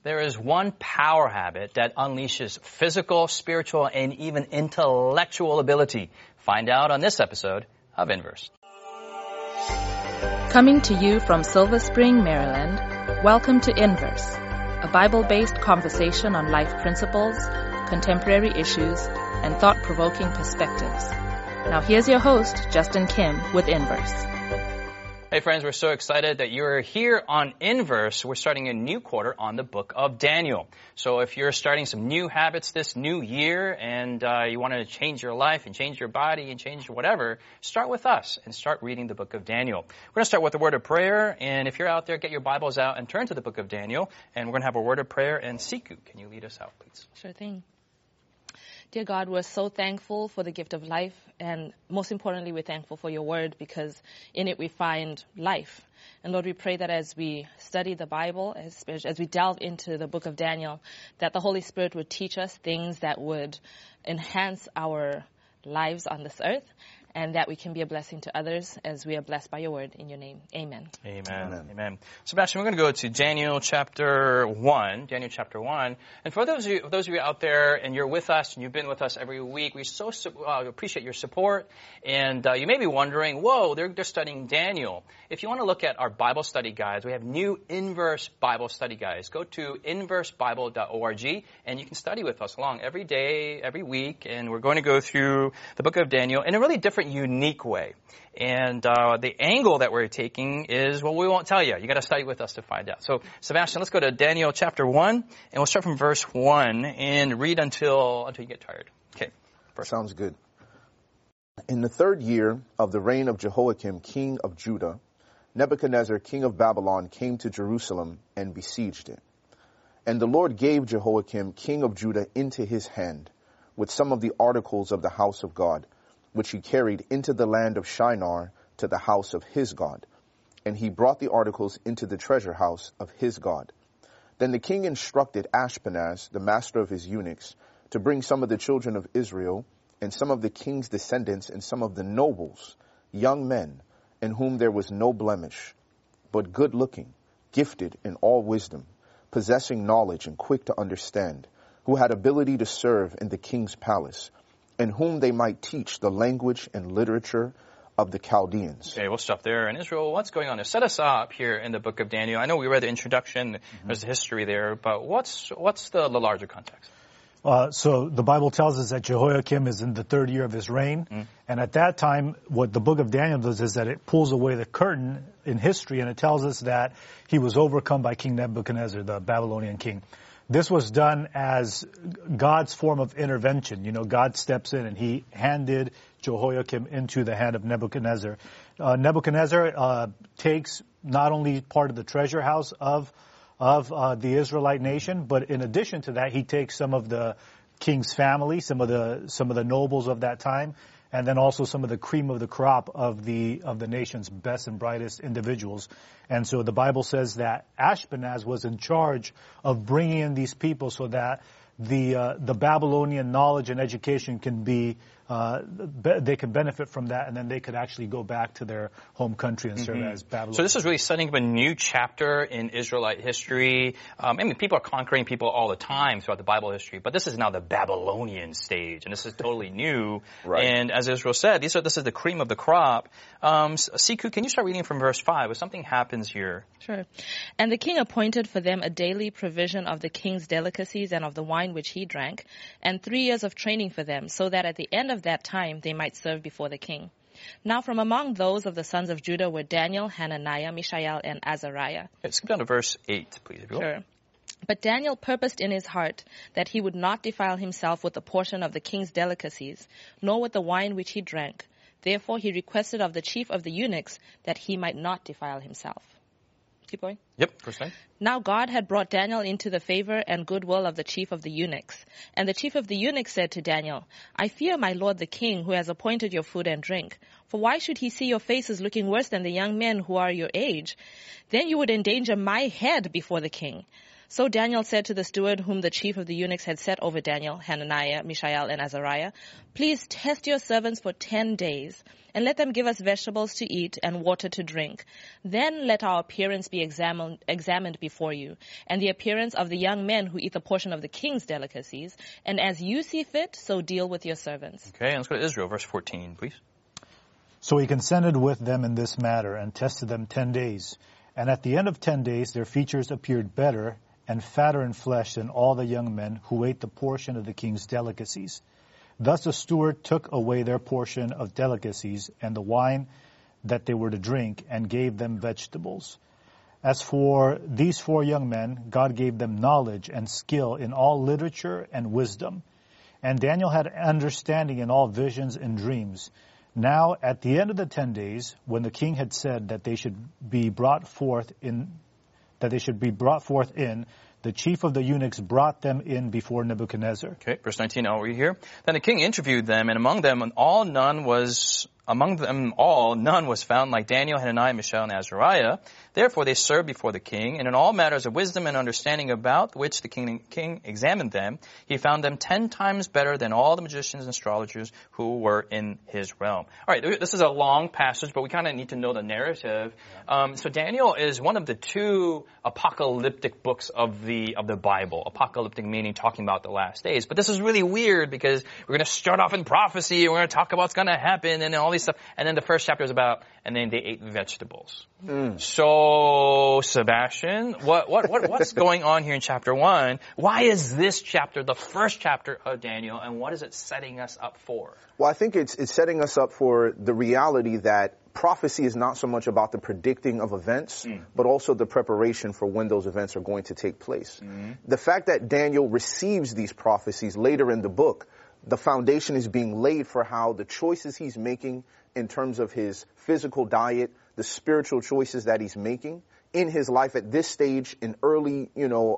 There is one power habit that unleashes physical, spiritual, and even intellectual ability. Find out on this episode of Inverse. Coming to you from Silver Spring, Maryland, welcome to Inverse, a Bible-based conversation on life principles, contemporary issues, and thought-provoking perspectives. Now here's your host, Justin Kim, with Inverse. Hey friends, we're so excited that you're here on Inverse. We're starting a new quarter on the book of Daniel. So if you're starting some new habits this new year and you want to change your life and change your body and change whatever, start with us and start reading the book of Daniel. We're going to start with a word of prayer, and if you're out there, get your Bibles out and turn to the book of Daniel, and we're going to have a word of prayer. And Siku, can you lead us out, please? Sure thing. Dear God, we're so thankful for the gift of life, and most importantly, we're thankful for your word, because in it we find life. And Lord, we pray that as we study the Bible, as we delve into the book of Daniel, that the Holy Spirit would teach us things that would enhance our lives on this earth, and that we can be a blessing to others as we are blessed by your word. In your name, amen. Amen. Amen. Sebastian, we're going to go to Daniel chapter 1. Daniel chapter 1. And for those of you out there and you're with us and you've been with us every week, we so appreciate your support. And you may be wondering, whoa, they're studying Daniel. If you want to look at our Bible study guides, we have new Inverse Bible study guides. Go to inversebible.org and you can study with us along every day, every week. And we're going to go through the book of Daniel in a really different, unique way. And the angle that we're taking is, well, we won't tell you. You got to study with us to find out. So, Sebastian, let's go to Daniel chapter 1, and we'll start from verse 1 and read until you get tired. Okay. Sounds good. In the 3rd year of the reign of Jehoiakim, king of Judah, Nebuchadnezzar, king of Babylon, came to Jerusalem and besieged it. And the Lord gave Jehoiakim, king of Judah, into his hand, with some of the articles of the house of God, which he carried into the land of Shinar to the house of his God. And he brought the articles into the treasure house of his God. Then the king instructed Ashpenaz, the master of his eunuchs, to bring some of the children of Israel, and some of the king's descendants, and some of the nobles, young men, in whom there was no blemish, but good-looking, gifted in all wisdom, possessing knowledge and quick to understand, who had ability to serve in the king's palace, and whom they might teach the language and literature of the Chaldeans. Okay, we'll stop there. And Israel, what's going on there? Set us up here in the book of Daniel. I know we read the introduction, there's the history there, but what's the larger context? So the Bible tells us that Jehoiakim is in the 3rd year of his reign. And at that time, what the book of Daniel does is that it pulls away the curtain in history, and it tells us that he was overcome by King Nebuchadnezzar, the Babylonian king. This was done as God's form of intervention. You know, God steps in and he handed Jehoiakim into the hand of Nebuchadnezzar. Nebuchadnezzar takes not only part of the treasure house of the Israelite nation, but in addition to that, he takes some of the king's family, some of the nobles of that time, and then also some of the cream of the crop of the nation's best and brightest individuals. And so the Bible says that Ashpenaz was in charge of bringing in these people so that the Babylonian knowledge and education can be they can benefit from that, and then they could actually go back to their home country and serve as Babylon. So this is really setting up a new chapter in Israelite history. I mean, people are conquering people all the time throughout the Bible history, but this is now the Babylonian stage, and this is totally new. Right. And as Israel said, this is the cream of the crop. Siku, can you start reading from verse 5? If something happens here. Sure. And the king appointed for them a daily provision of the king's delicacies and of the wine which he drank, and 3 years of training for them, so that at the end of that time they might serve before the king. Now from among those of the sons of Judah were Daniel, Hananiah, Mishael, and Azariah. Let's skip down to verse 8, please, if you will. Sure. But Daniel purposed in his heart that he would not defile himself with a portion of the king's delicacies, nor with the wine which he drank. Therefore he requested of the chief of the eunuchs that he might not defile himself. Keep going. Yep, verse 9. Now God had brought Daniel into the favor and goodwill of the chief of the eunuchs. And the chief of the eunuchs said to Daniel, I fear my lord the king, who has appointed your food and drink. For why should he see your faces looking worse than the young men who are your age? Then you would endanger my head before the king. So Daniel said to the steward whom the chief of the eunuchs had set over Daniel, Hananiah, Mishael, and Azariah, "Please test your servants for 10 days, and let them give us vegetables to eat and water to drink. Then let our appearance be examined before you, and the appearance of the young men who eat the portion of the king's delicacies. And as you see fit, so deal with your servants." Okay, and let's go to Israel, verse 14, please. So he consented with them in this matter and tested them 10 days. And at the end of 10 days, their features appeared better and fatter in flesh than all the young men who ate the portion of the king's delicacies. Thus the steward took away their portion of delicacies and the wine that they were to drink, and gave them vegetables. As for these 4 young men, God gave them knowledge and skill in all literature and wisdom. And Daniel had understanding in all visions and dreams. Now at the end of the 10 days, when the king had said that they should be brought forth in, the chief of the eunuchs brought them in before Nebuchadnezzar. Okay, verse 19, I'll read here. Then the king interviewed them, and among them all none was found like Daniel, Hananiah, Mishael, and Azariah. Therefore they served before the king, and in all matters of wisdom and understanding about which the king examined them, he found them 10 times better than all the magicians and astrologers who were in his realm. All right, this is a long passage, but we kind of need to know the narrative. So Daniel is one of the 2 apocalyptic books of the Bible. Apocalyptic meaning talking about the last days. But this is really weird because we're going to start off in prophecy, and we're going to talk about what's going to happen, and all these stuff. And then the first chapter is about, and then they ate vegetables. So, Sebastian, what's going on here in chapter 1? Why is this chapter the first chapter of Daniel, and what is it setting us up for? Well, I think it's setting us up for the reality that prophecy is not so much about the predicting of events, but also the preparation for when those events are going to take place. The fact that Daniel receives these prophecies later in the book, the foundation is being laid for how the choices he's making in terms of his physical diet, the spiritual choices that he's making in his life at this stage in early,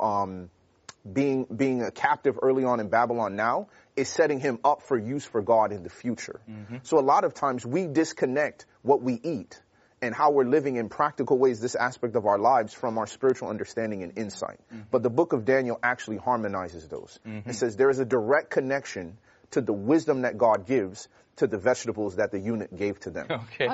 being a captive early on in Babylon now is setting him up for use for God in the future. So a lot of times we disconnect what we eat and how we're living in practical ways, this aspect of our lives, from our spiritual understanding and insight. But the book of Daniel actually harmonizes those. It says there is a direct connection to the wisdom that God gives to the vegetables that the eunuch gave to them. Okay.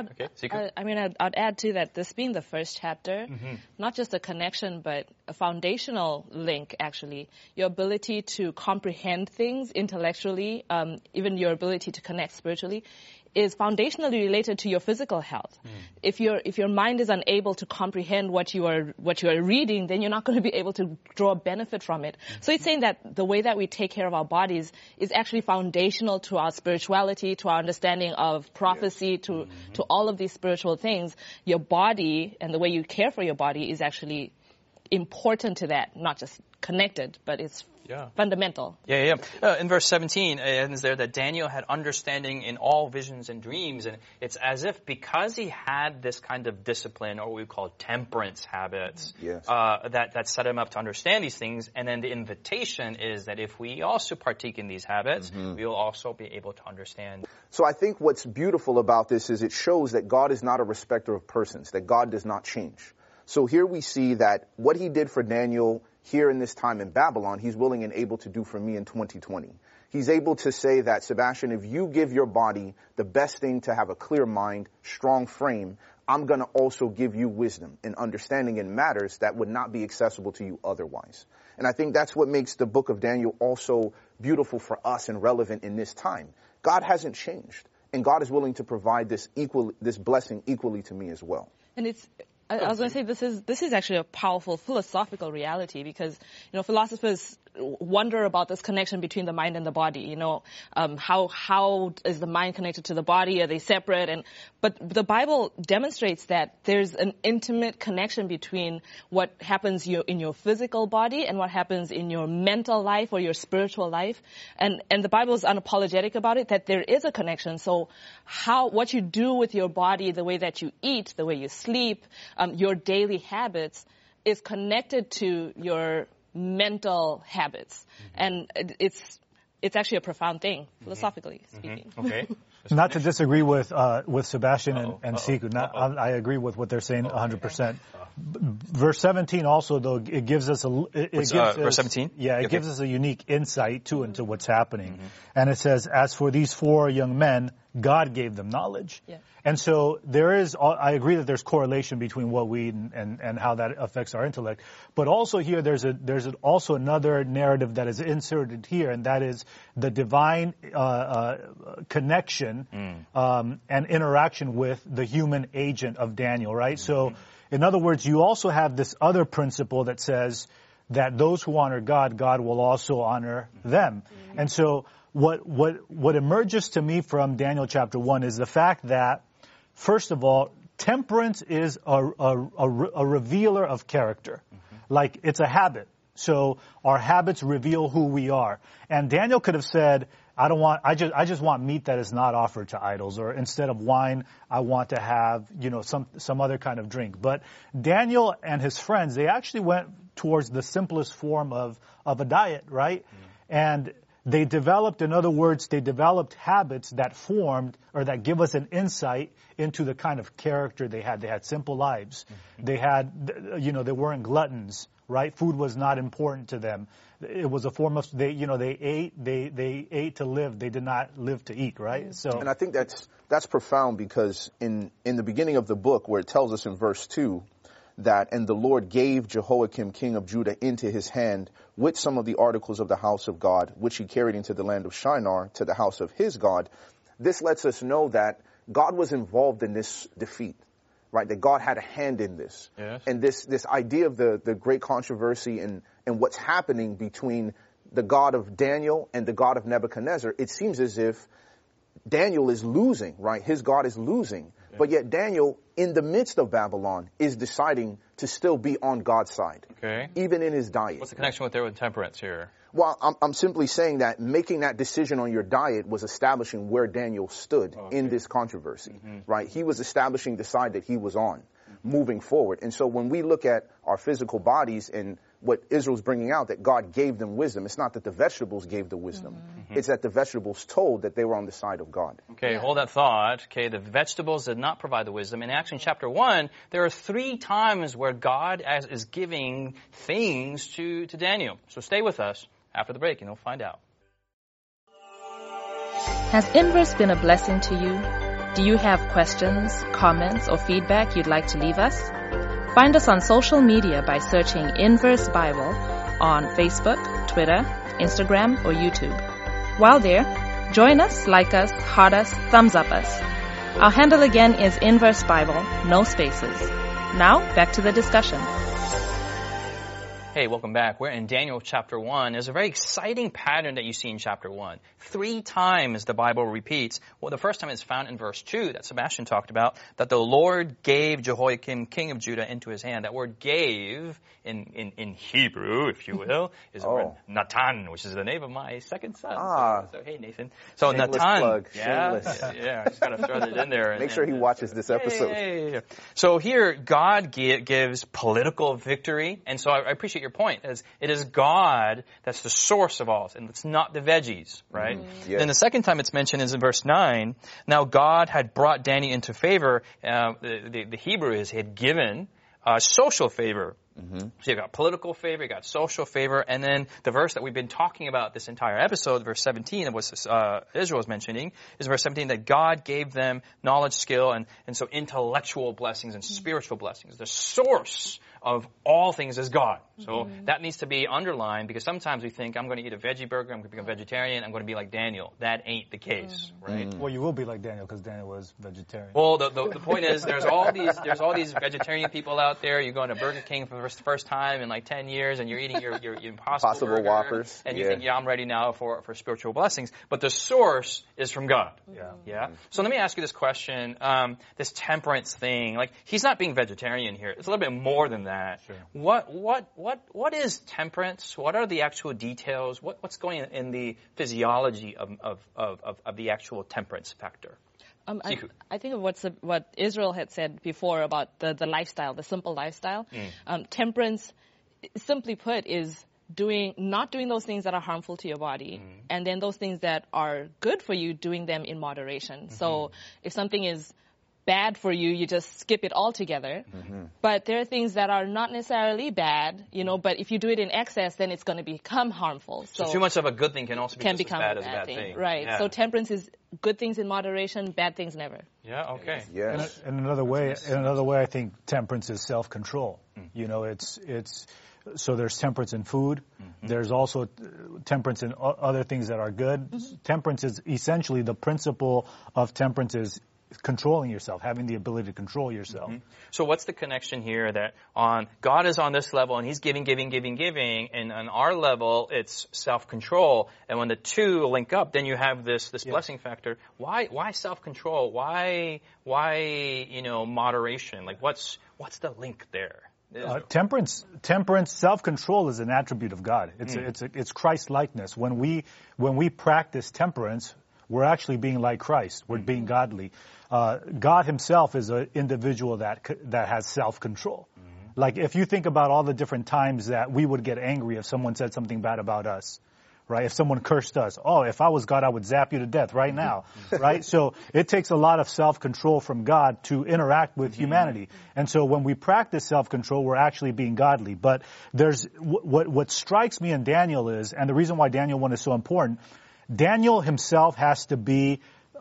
I'd add to that, this being the first chapter, not just a connection, but a foundational link, actually. Your ability to comprehend things intellectually, even your ability to connect spiritually, is foundationally related to your physical health. If your mind is unable to comprehend what you are reading, then you're not going to be able to draw a benefit from it. So it's saying that the way that we take care of our bodies is actually foundational to our spirituality, to our understanding of prophecy, to all of these spiritual things. Your body and the way you care for your body is actually important to that, not just connected, but it's fundamental. In verse 17, it ends there that Daniel had understanding in all visions and dreams. And it's as if because he had this kind of discipline, or what we call temperance habits, that set him up to understand these things. And then the invitation is that if we also partake in these habits, we will also be able to understand. So I think what's beautiful about this is it shows that God is not a respecter of persons, that God does not change. So here we see that what he did for Daniel here in this time in Babylon, he's willing and able to do for me in 2020. He's able to say that, Sebastian, if you give your body the best thing to have a clear mind, strong frame, I'm going to also give you wisdom and understanding in matters that would not be accessible to you otherwise. And I think that's what makes the book of Daniel also beautiful for us and relevant in this time. God hasn't changed, and God is willing to provide this blessing equally to me as well. And I was going to say this is actually a powerful philosophical reality, because philosophers wonder about this connection between the mind and the body. How is the mind connected to the body? Are they separate? But the Bible demonstrates that there's an intimate connection between what happens in your physical body and what happens in your mental life or your spiritual life. And the Bible is unapologetic about it, that there is a connection. So what you do with your body, the way that you eat, the way you sleep, your daily habits is connected to your mental habits. And it's actually a profound thing, philosophically speaking. Okay. Not to disagree with Sebastian and Siku. I agree with what they're saying 100%. Verse 17 also, though, it gives us verse 17? Yeah, it gives us a unique insight too into what's happening. And it says, as for these 4 young men, God gave them knowledge. Yeah. And so I agree that there's correlation between what we and how that affects our intellect. But also here, there's also another narrative that is inserted here, and that is the divine connection and interaction with the human agent of Daniel, right? So, in other words, you also have this other principle that says that those who honor God, God will also honor them. And so what emerges to me from Daniel chapter 1 is the fact that, first of all, temperance is a revealer of character. Like, it's a habit. So our habits reveal who we are. And Daniel could have said, I just want meat that is not offered to idols, or instead of wine, I want to have, some other kind of drink. But Daniel and his friends, they actually went towards the simplest form of a diet, right? And they developed habits that formed or that give us an insight into the kind of character they had. They had simple lives. They had, they weren't gluttons, right? Food was not important to them. It was a form of, they ate to live. They did not live to eat, right? So, and I think that's profound, because in the beginning of the book, where it tells us in verse 2 that, and the Lord gave Jehoiakim, king of Judah, into his hand with some of the articles of the house of God, which he carried into the land of Shinar to the house of his God. This lets us know that God was involved in this defeat, right? That God had a hand in this. Yes. And this idea of the great controversy and what's happening between the God of Daniel and the God of Nebuchadnezzar, it seems as if Daniel is losing, right? His God is losing. Okay. But yet Daniel, in the midst of Babylon, is deciding to still be on God's side. Okay. Even in his diet. What's the connection with temperance here? Well, I'm simply saying that making that decision on your diet was establishing where Daniel stood in this controversy, right? He was establishing the side that he was on, moving forward. And so when we look at our physical bodies and what Israel's bringing out, that God gave them wisdom, it's not that the vegetables gave the wisdom. It's that the vegetables told that they were on the side of God. Okay, hold that thought. Okay, the vegetables did not provide the wisdom. In Acts chapter 1, there are 3 times where God is giving things to Daniel. So stay with us after the break and you'll find out. Has Inverse been a blessing to you? Do you have questions, comments, or feedback you'd like to leave us? Find us on social media by searching Inverse Bible on Facebook, Twitter, Instagram, or YouTube. While there, join us, like us, heart us, thumbs up us. Our handle again is Inverse Bible, no spaces. Now, back to the discussion. Hey, welcome back. We're in Daniel chapter 1. There's a very exciting pattern that you see in chapter 1. 3 times the Bible repeats. Well, the first time is found in verse 2 that Sebastian talked about, that the Lord gave Jehoiakim, king of Judah, into his hand. That word gave, in Hebrew, if you will, is the word Natan, which is the name of my second son. So hey, Nathan. So Shameless Natan. plug. Yeah, Shameless. just got to throw it in there. Make sure he watches this episode. Yeah. So here, God gives political victory. And so I appreciate your point. It is God that's the source of all, and it's not the veggies, right? Yes. Then the second time it's mentioned is in verse 9. Now God had brought Daniel into favor. The Hebrew is he had given social favor. So you got political favor, you got social favor, and then the verse that we've been talking about this entire episode, verse 17, of what Israel is mentioning, is verse 17, that God gave them knowledge, skill, and so intellectual blessings and spiritual blessings. The source of all things is God. So that needs to be underlined, because sometimes we think, I'm going to eat a veggie burger, I'm going to become vegetarian, I'm going to be like Daniel. That ain't the case, right? Well, you will be like Daniel, because Daniel was vegetarian. Well, the point is, there's all these vegetarian people out there. You're going to Burger King for the first time in like 10 years, and you're eating your Impossible Burger, Whoppers, and you think, I'm ready now for spiritual blessings. But the source is from God. Yeah. So let me ask you this question: this temperance thing, like he's not being vegetarian here. It's a little bit more than that. Sure. What is temperance? What are the actual details? What's going on in the physiology of the actual temperance factor? I think of what Israel had said before about the lifestyle, the simple lifestyle. Temperance, simply put, is not doing those things that are harmful to your body, and then those things that are good for you, doing them in moderation. So if something is bad for you, you just skip it altogether. But there are things that are not necessarily bad, but if you do it in excess, then it's going to become harmful. So too much of a good thing can also be just as bad as a bad thing. Right. Yeah. So temperance is good things in moderation, bad things never. Yeah, okay. Yes. And another way, I think temperance is self-control. So there's temperance in food. There's also temperance in other things that are good. Temperance is essentially the principle of temperance is controlling yourself, having the ability to control yourself. So what's the connection here that God is on this level and he's giving, and on our level it's self-control, and when the two link up, then you have this blessing factor. Why self-control? Why moderation? Like what's the link there? Temperance, self-control is an attribute of God. It's Christ-likeness. When we practice temperance, we're actually being like Christ. We're being godly. God himself is an individual that has self-control. Like if you think about all the different times that we would get angry if someone said something bad about us, right? If someone cursed us, if I was God, I would zap you to death right now, right? So it takes a lot of self-control from God to interact with humanity. And so when we practice self-control, we're actually being godly. But there's what strikes me in Daniel is, and the reason why Daniel 1 is so important, Daniel himself has to be,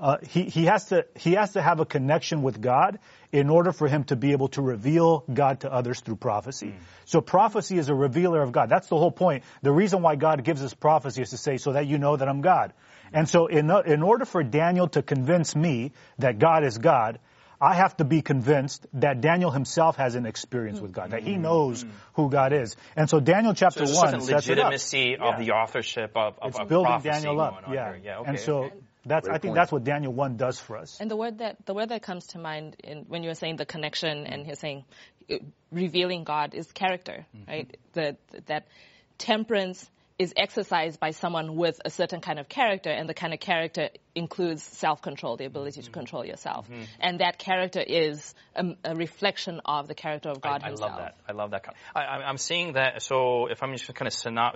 he has to have a connection with God in order for him to be able to reveal God to others through prophecy. So prophecy is a revealer of God. That's the whole point. The reason why God gives us prophecy is to say, so that you know that I'm God. And so in order for Daniel to convince me that God is God, I have to be convinced that Daniel himself has an experience with God, that he knows who God is. And so Daniel chapter 1 sets it up. Legitimacy of the authorship of building prophecy Daniel up. Yeah, okay. And so I think that's what Daniel 1 does for us. And the word that comes to mind when you're saying the connection and you're saying revealing God is character, right? That temperance is exercised by someone with a certain kind of character, and the kind of character includes self-control, the ability to control yourself. And that character is a reflection of the character of God himself. I love that. I'm seeing that. So if I'm just kind of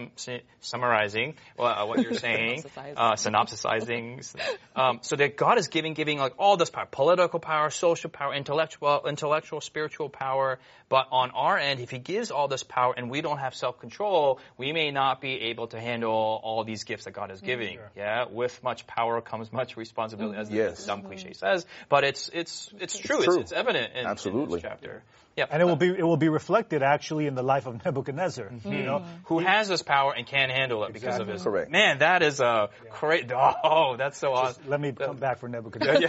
summarizing what you're saying, synopsisizing. So that God is giving like all this power, political power, social power, intellectual, spiritual power. But on our end, if he gives all this power and we don't have self-control, we may not be able to handle all these gifts that God is giving. Yeah, with much power comes much responsibility, as the dumb cliche says. But it's true. It's evident in this chapter. Yeah, and it will be reflected actually in the life of Nebuchadnezzar, who has this power and can't handle it because of his. Correct. Man, that is a great. Oh, that's so awesome. Let me come back for Nebuchadnezzar.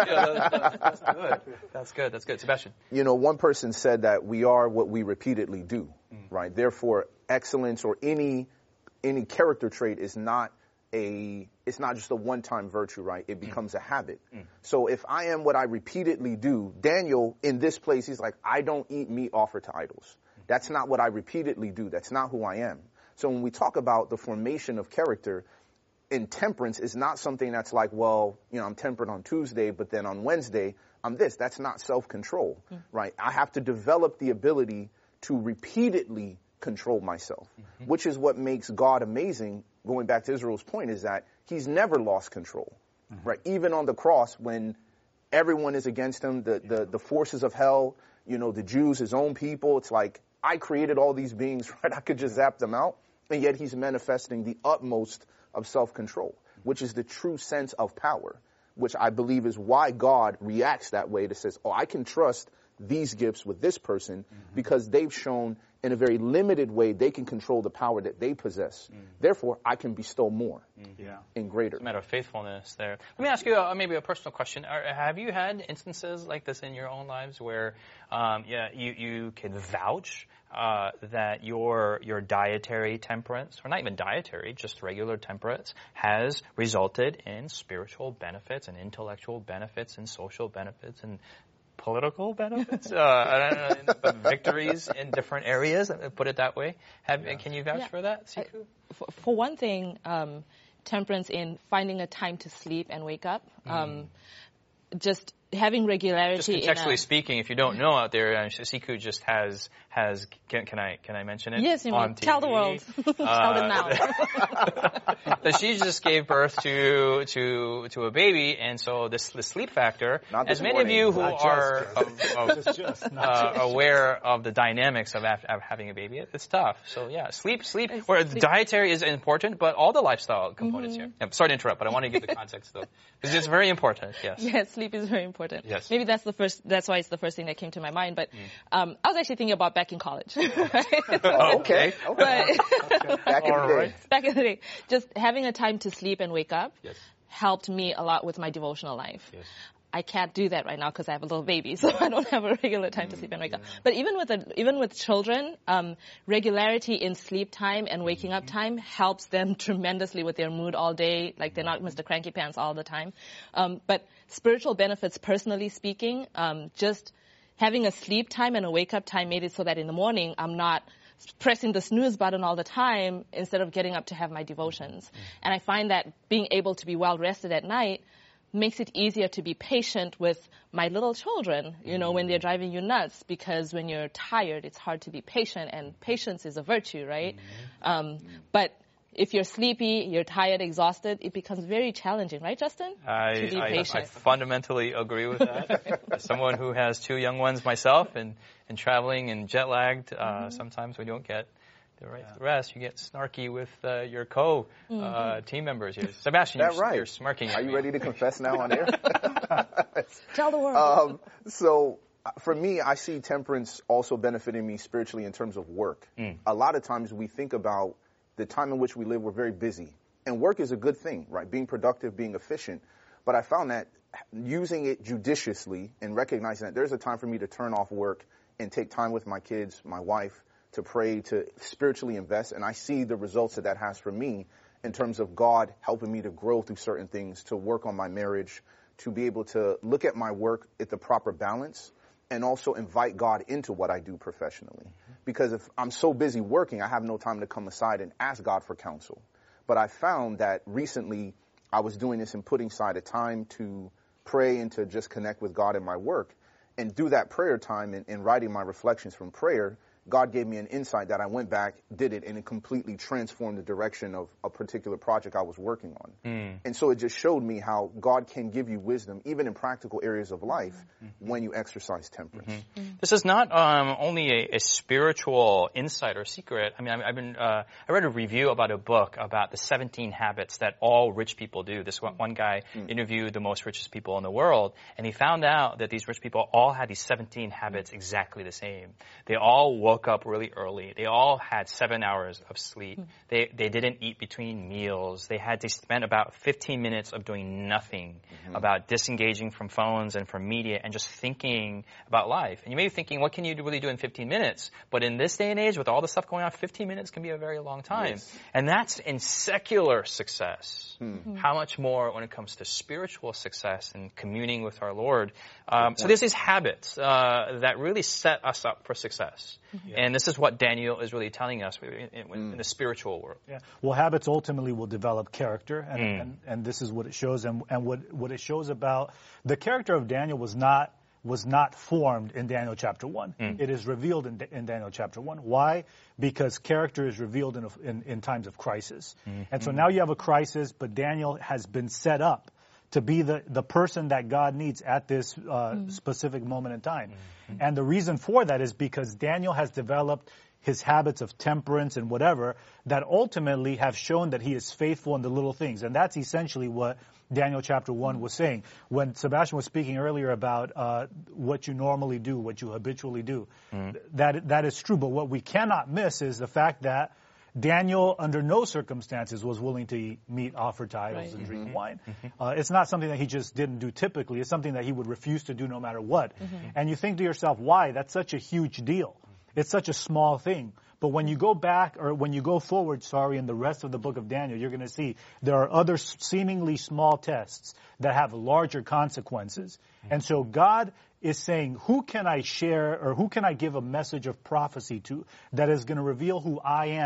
That's good. Sebastian. One person said that we are what we repeatedly do, right? Therefore, excellence or any character trait is not it's not just a one-time virtue, right? It becomes a habit. So if I am what I repeatedly do, Daniel, in this place, he's like, I don't eat meat offered to idols. That's not what I repeatedly do. That's not who I am. So when we talk about the formation of character, in temperance is not something that's like, well, I'm temperate on Tuesday, but then on Wednesday, I'm this. That's not self-control, right? I have to develop the ability to repeatedly control myself, which is what makes God amazing. Going back to Israel's point is that he's never lost control, right? Even on the cross, when everyone is against him, the forces of hell, the Jews, his own people, it's like, I created all these beings, right? I could just zap them out. And yet he's manifesting the utmost of self-control, which is the true sense of power, which I believe is why God reacts that way, that says, I can trust these gifts with this person because they've shown in a very limited way they can control the power that they possess. Therefore, I can bestow more and greater. It's a matter of faithfulness there. Let me ask you maybe a personal question. Have you had instances like this in your own lives where you can vouch that your dietary temperance, or not even dietary, just regular temperance, has resulted in spiritual benefits and intellectual benefits and social benefits and political benefits, victories in different areas, put it that way. Can you vouch for that, Siku? For one thing, temperance in finding a time to sleep and wake up, just having regularity. Just contextually speaking, if you don't know out there, Siku just has. Can I mention it? Yes, you on may. TV? Tell the world. Tell them now. That she just gave birth to a baby, and so the sleep factor. As many of you who are aware of the dynamics of having a baby, it's tough. So yeah, sleep. Or dietary is important, but all the lifestyle components here. I'm sorry to interrupt, but I want to give the context though, because it's very important. Yes. Yes, sleep is very important. Yes. Maybe that's why it's the first thing that came to my mind. But I was actually thinking about back in college. Okay. But Back in the day. back in the day, just having a time to sleep and wake up Yes. helped me a lot with my devotional life. Yes. I can't do that right now because I have a little baby, so I don't have a regular time to sleep and wake up. But even with children, regularity in sleep time and waking up time helps them tremendously with their mood all day. Like they're not Mr. Cranky Pants all the time. But spiritual benefits, personally speaking, just having a sleep time and a wake up time made it so that in the morning I'm not pressing the snooze button all the time instead of getting up to have my devotions. And I find that being able to be well rested at night makes it easier to be patient with my little children, when they're driving you nuts, because when you're tired, it's hard to be patient, and patience is a virtue, right? But if you're sleepy, you're tired, exhausted, it becomes very challenging, right, Justin? To be patient. I fundamentally agree with that. As someone who has 2 young ones myself and traveling and jet lagged, sometimes we don't get the rest. You get snarky with your team members here. Sebastian, you're smirking. Are you ready to confess now on air? Tell the world. So for me, I see temperance also benefiting me spiritually in terms of work. A lot of times we think about the time in which we live, we're very busy. And work is a good thing, right? Being productive, being efficient. But I found that using it judiciously and recognizing that there's a time for me to turn off work and take time with my kids, my wife, to pray, to spiritually invest. And I see the results that has for me in terms of God helping me to grow through certain things, to work on my marriage, to be able to look at my work at the proper balance, and also invite God into what I do professionally. Because if I'm so busy working, I have no time to come aside and ask God for counsel. But I found that recently I was doing this and putting aside a time to pray and to just connect with God in my work. And through that prayer time and writing my reflections from prayer, God gave me an insight that I went back, did it, and it completely transformed the direction of a particular project I was working on. And so it just showed me how God can give you wisdom, even in practical areas of life, when you exercise temperance. This is not only a spiritual insight or secret. I mean, I read a review about a book about the 17 habits that all rich people do. This one guy interviewed the most richest people in the world, and he found out that these rich people all had these 17 habits exactly the same. They all woke up really early. They all had 7 hours of sleep. They didn't eat between meals. They spent about 15 minutes of doing nothing, about disengaging from phones and from media and just thinking about life. And you may be thinking, what can you really do in 15 minutes? But in this day and age, with all the stuff going on, 15 minutes can be a very long time. Yes. And that's in secular success. How much more when it comes to spiritual success and communing with our Lord. So there's these habits that really set us up for success. And this is what Daniel is really telling us in the spiritual world. Yeah. Well, habits ultimately will develop character, and this is what it shows. And what it shows about the character of Daniel was not formed in Daniel chapter 1. It is revealed in Daniel chapter 1. Why? Because character is revealed in times of crisis. And so now you have a crisis, but Daniel has been set up to be the person that God needs at this specific moment in time. And the reason for that is because Daniel has developed his habits of temperance and whatever that ultimately have shown that he is faithful in the little things. And that's essentially what Daniel chapter 1 was saying. When Sebastian was speaking earlier about what you normally do, what you habitually do, that is true. But what we cannot miss is the fact that Daniel, under no circumstances, was willing to eat meat offered to idols and drink wine. It's not something that he just didn't do typically. It's something that he would refuse to do no matter what. And you think to yourself, why? That's such a huge deal. It's such a small thing. But when you go back, or when you go forward, in the rest of the book of Daniel, you're going to see there are other seemingly small tests that have larger consequences. And so God is saying, who can I share or who can I give a message of prophecy to that is going to reveal who I am?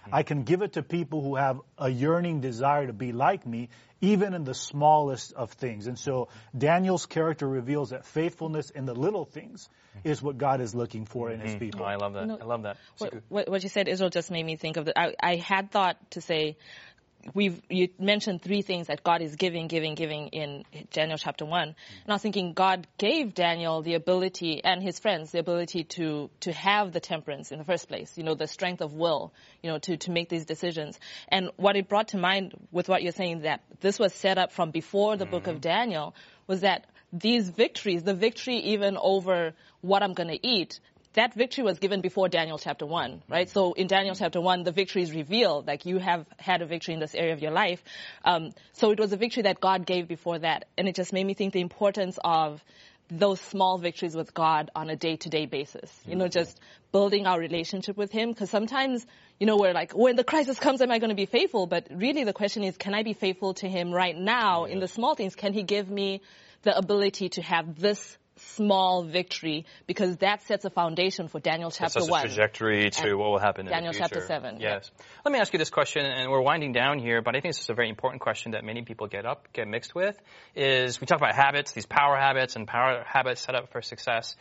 I can give it to people who have a yearning desire to be like me, even in the smallest of things. And so Daniel's character reveals that faithfulness in the little things is what God is looking for in his people. Oh, I love that. I love that. What you said, Israel, just made me think of that. I had thought to say, you mentioned three things that God is giving in Daniel chapter 1. And I was thinking God gave Daniel the ability, and his friends, the ability to have the temperance in the first place, the strength of will, to make these decisions. And what it brought to mind with what you're saying, that this was set up from before the book of Daniel, was that these victories, the victory even over what I'm going to eat, that victory was given before Daniel chapter 1, right? So in Daniel chapter 1, the victory is revealed, like you have had a victory in this area of your life. So it was a victory that God gave before that. And it just made me think the importance of those small victories with God on a day-to-day basis. Just building our relationship with him. Because sometimes, we're like, when the crisis comes, am I going to be faithful? But really the question is, can I be faithful to him right now in the small things? Can he give me the ability to have this small victory, because that sets a foundation for Daniel chapter 1. That's a trajectory to what will happen in Daniel the future. chapter 7. Yes. Let me ask you this question, and we're winding down here, but I think this is a very important question that many people get mixed with, is we talk about habits, these power habits and power habits set up for success.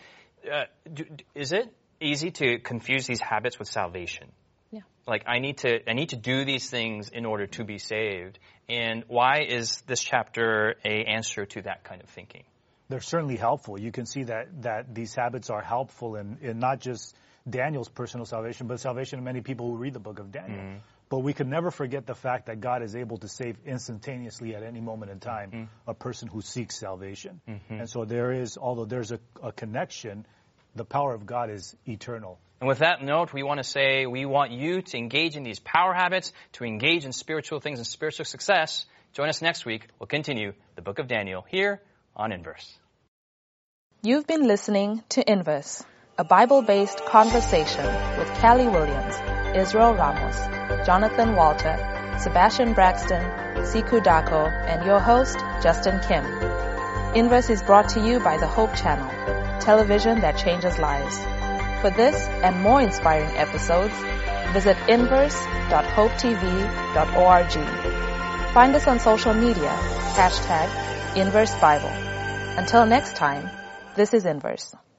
Is it easy to confuse these habits with salvation? Yeah. Like I need to do these things in order to be saved. And why is this chapter an answer to that kind of thinking? They're certainly helpful. You can see that these habits are helpful in not just Daniel's personal salvation, but salvation of many people who read the book of Daniel. But we can never forget the fact that God is able to save instantaneously at any moment in time a person who seeks salvation. And so although there's a connection, the power of God is eternal. And with that note, we want to say we want you to engage in these power habits, to engage in spiritual things and spiritual success. Join us next week. We'll continue the book of Daniel here on Inverse. You've been listening to Inverse, a Bible-based conversation with Callie Williams, Israel Ramos, Jonathan Walter, Sebastian Braxton, Siku Dako, and your host, Justin Kim. Inverse is brought to you by the Hope Channel, television that changes lives. For this and more inspiring episodes, visit inverse.hopetv.org. Find us on social media, #InverseBible. Until next time, this is Inverse.